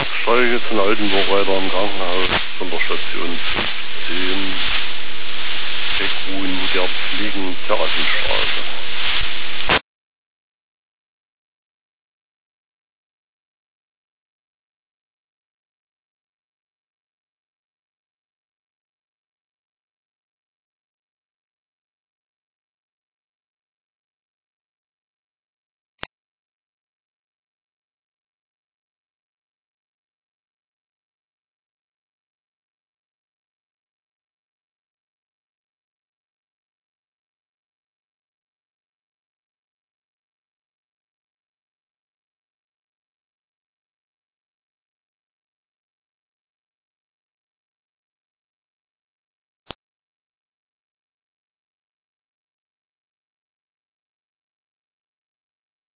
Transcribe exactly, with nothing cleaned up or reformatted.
Steige jetzt in Altenburg weiter im Krankenhaus von der Station fünfzehn, Beckruhen, Gerz liegen, Terrassenstraße.